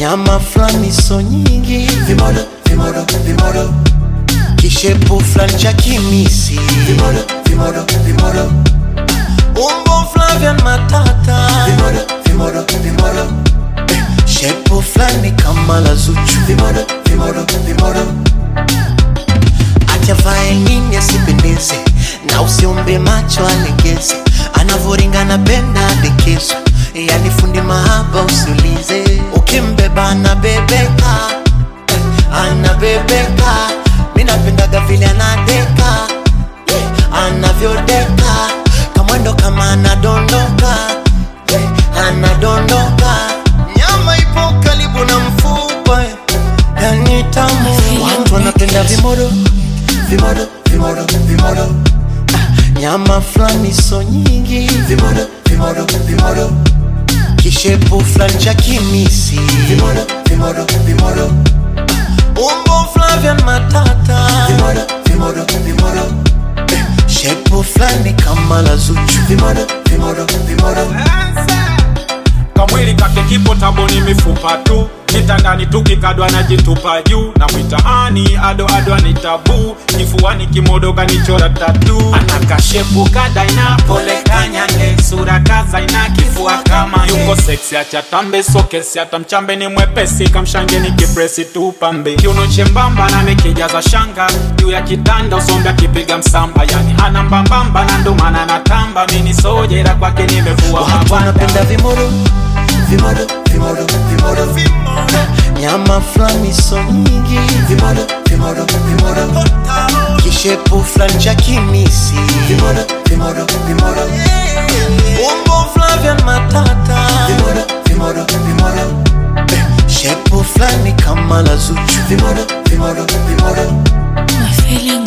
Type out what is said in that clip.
Nyama flani so nyingi, vimodo, vimodo, vimodo. Kishepu flani cha kimisi, vimodo, vimodo, vimodo. Umbo Flavian Matata, vimodo, vimodo, vimodo. Shepu flani kama la Zuchu, vimodo, vimodo, vimodo. Atavae nini asipendeze, na usiombe macho alegeze. Anavoringa na benda adekezo, yani fundi mahaba usiulize. Ukimbeba anabebeka, anabebeka. Mina pendaga vile anadeka, anavyodeka. Kamwendo kama anadondoka, anadondoka. Nyama ipo karibu na mfupa, yani tamu. Watu wanapenda vimodo, vimodo, vimodo, vimodo. Nyama flani so nyingi, vimodo, vimodo, vimodo. Kishepu flani cha kimisi, vimodo, vimodo, vimodo. Umbo Flavian Matata, vimodo, vimodo, vimodo. Shepu flani kama la Zuchu, vimodo, vimodo, vimodo. Kamwili kake kipo taboni mifupa tu. Nitandani tukikadwa na jitupa juu. Na mwitaani ado ni tabu. Kifuani kimodo kanichora tatu. Anakashepu kadaina pole kanyange. Sura kaza ina kifua kama yuko sexy achatambe sokesi. Atamchambe ni mwepesi kamshange ni kipresi tupambe. Kiuno chembamba na mekijaza shanga. Juu ya kitanda usomba kipiga msamba. Yani hana mbambamba na ndomana na tamba. Mini sojera kwake nimevua mabanda. watu wanapenda vimodo, vimodo, vimodo, vimodo. Nyama flani so nyingi, vimodo, vimodo, vimodo. Kishepu flani cha kimisi, vimodo, vimodo, vimodo. Umbo Flavian Matata, vimodo, vimodo, vimodo. Shepu flani kama la Zuchu, vimodo, vimodo, vimodo. My feeling